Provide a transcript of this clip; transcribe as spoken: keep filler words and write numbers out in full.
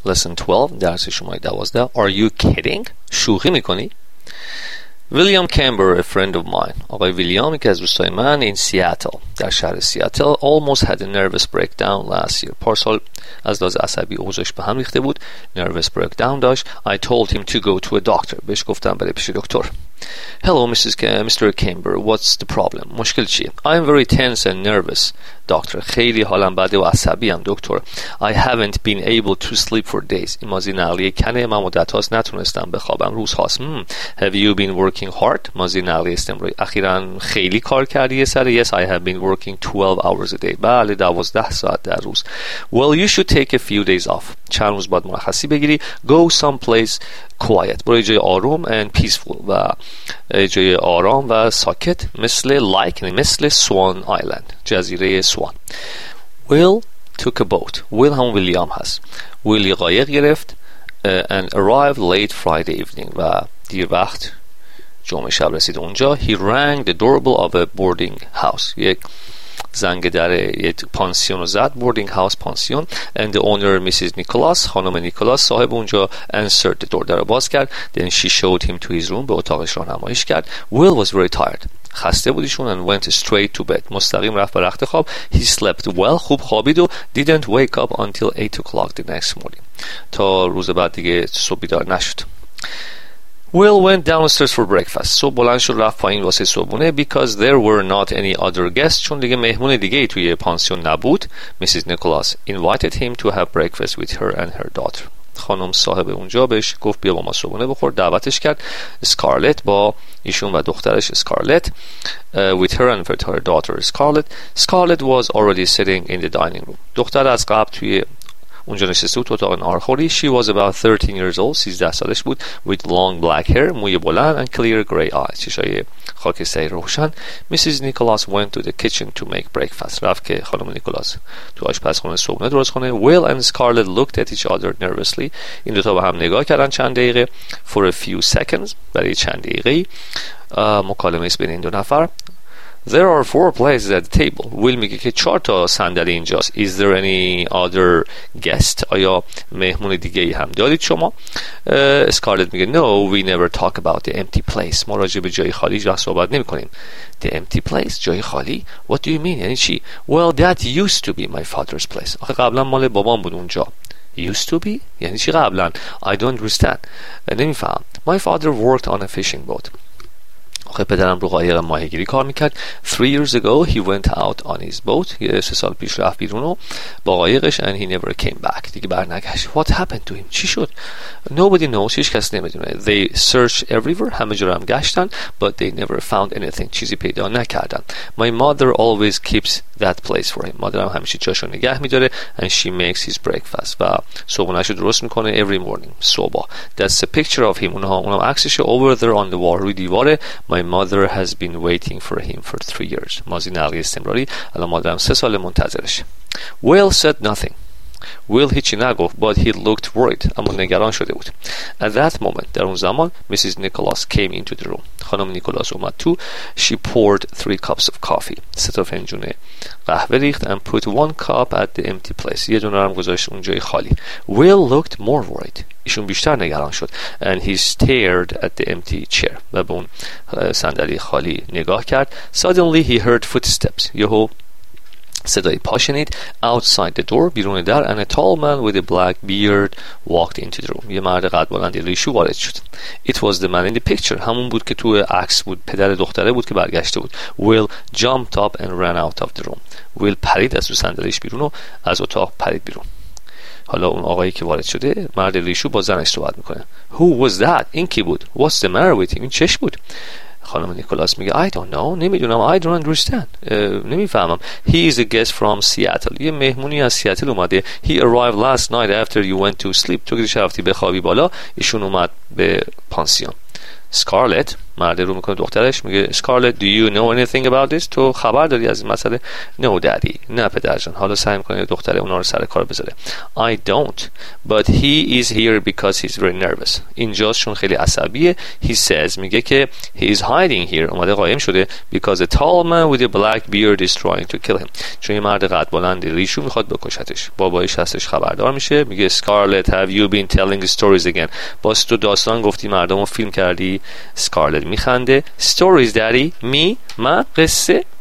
lesson twelve درس شماره دوازده. Are you kidding? شوخی میکنی؟ William Camber, a friend of mine. آقای ویلیام یکی از دوستای من in Seattle در شهر سیاتل almost had a nervous breakdown last year. پارسال از لحاظ عصبی اوضاعش به هم ریخته بود. nervous breakdown داشت. I told him to go to a doctor. بهش گفتم بره پیش دکتر. Hello Missus K- Mister Camber, what's the problem? مشکل چیه؟ I'm very tense and nervous. دکتر خیلی حالم بده و عصبی ام دکتر. I haven't been able to sleep for days. این ماضی نقلیه کنه. من مدت هاست نتونستم بخوابم. روز هاست. hmm. Have you been working hard? ماضی نقلیه استمراری. اخیراً خیلی کار کردی سر. Yes, I have been working twelve hours a day. بله دوازده ساعت در روز. Well, you should take a few days off. چند روز باید مرخصی بگیری. Go someplace quiet. برو جای آروم and peaceful و جای آرام و ساکت مثل like مثل Swan Island جزیره سوان. Will took a boat. Will هم ویلیام هست. Will یه قایق گرفت uh, and arrived late Friday evening و دیر وقت جمعه شب رسید اونجا. He rang the doorbell of a boarding house. یک زنگ در یک پانسیون رو زد. boarding house پانسیون. and the owner Missus Nicholas خانم نیکولاس صاحب اونجا answered the door. در رو باز کرد. then she showed him to his room. به اتاقش راهنماییش کرد. Will was very tired. خسته بودیشون and went straight to bed. مستقیم رفت به رخت خواب. he slept well. خوب خوابید و didn't wake up until eight o'clock the next morning. تا روز بعد دیگه صبح بیدار نشد. Will went downstairs for breakfast. صبح بلند شد رفت پایین واسه صبحونه because there were not any other guests. چون دیگه مهمون دیگه ای توی پانسیون نبود. Missus Nicholas invited him to have breakfast with her and her daughter. خانم صاحب اونجا بهش گفت بیا با ما صبحونه بخور. دعوتش کرد. Scarlett با ایشون و دخترش Scarlett uh, with her and her daughter Scarlett. Scarlett was already sitting in the dining room. دختر از قبل توی اونجا نشسته بود تو اتاق ناهارخوری. She was about thirteen years old. سیزده سالش بود. With long black hair. موی بلند and clear gray eyes. چشای خاکستری روشن. Missus Nicholas went to the kitchen to make breakfast. رفت که خانم نیکولاس تو آشپزخونه صبحونه درست کنه. Will and Scarlett looked at each other nervously. این دوتا به هم نگاه کردن چند دقیقه. For a few seconds. برای چند دقیقه مکالمه است بین این دو نفر. There are four places at the table. Will میگه که چهار تا صندلی اینجاست. Is there any other guest? آیا مهمون دیگه ای هم دارید شما؟ اسکارلت میگه No, we never talk about the empty place. ما راجع به جای خالی هیچ وقت صحبت نمی کنیم. The empty place? جای خالی? What do you mean? یعنی چی؟ Well, that used to be my father's place. آخه قبلا مال بابام بود اونجا. Used to be? یعنی چی قبلا؟ I don't understand. نمیفهم. My father worked on a fishing boat. آخه پدرم رو قایق ماهیگیری کار میکرد. Three years ago he went out on his boat. یه سه سال پیش رفت بیرون و با قایقش and he never came back. دیگه برنگشت. What happened to him? چی شد؟ Nobody knows. هیچ کس نمیدونه. They searched everywhere. همه جا رو هم گشتن but they never found anything. چیزی پیدا نکردن. My mother always keeps that place for him. مادرم همیشه جاشو نگه میداره and she makes his breakfast. و صبحونه‌شو درست میکنه every morning. صبح. That's a picture of him. اونها اونم عکسشه over there on the wall. روی دیواره. My mother has been waiting for him for three years. ماضی نقلی استمراری. الان مادرم سه سال منتظرش. Will said nothing. Will هیچی نگفت but he looked worried. اما نگران شده بود. At that moment در اون زمان Missus Nicholas came into the room. خانم نیکولاس اومد تو. She poured three cups of coffee. سه تا فنجون قهوه ریخت and put one cup at the empty place. یه دونه هم گذاشت اونجای خالی. Will looked more worried. ایشون بیشتر نگران شد and he stared at the empty chair. و به اون صندلی خالی نگاه کرد. Suddenly he heard footsteps. یهو صدای پا شنید. Outside the door بیرون در and a tall man with a black beard walked into the room. یه مرد قد بلند ریشو وارد شد. It was the man in the picture. همون بود که تو عکس بود. پدر دختره بود که برگشته بود. Will jumped up and ran out of the room. Will پرید از رو صندلیش بیرون و از اتاق پرید بیرون. حالا اون آقایی که وارد شده مرد ریشو با زنش صحبت میکنه. Who was that? این کی بود؟ What's the matter with him? این چش بود؟ خانم نیکولاس میگه I don't know. نمیدونم. I don't understand. نمیفهمم. He is a guest from Seattle. یه مهمونی از سیاتل اومده. He arrived last night after you went to sleep. تو که دیشب رفتی بخوابی بالا ایشون اومد به پانسیون. Scarlett مرد رو میکنه دخترش، میگه Scarlett do you know anything about this؟ تو خبر داری از این مسئله؟ No daddy، نه پدرجان. حالا سعی میکنه دختره اونا رو سر کار بذاره. I don't but he is here because he's very nervous. اینجاست چون خیلی عصبیه. He says، میگه که he is hiding here، اومده قایم شده because a tall man with a black beard is trying to kill him. چون این مرد قد بلند ریشو میخواد بکشتش. بابایش هستش خبردار میشه، میگه Scarlett have you been telling stories again؟ باز تو داستان گفتی مردمو فیلم کردی؟ Scarlett میخنده. Stories daddy؟ می؟ من؟ قصه؟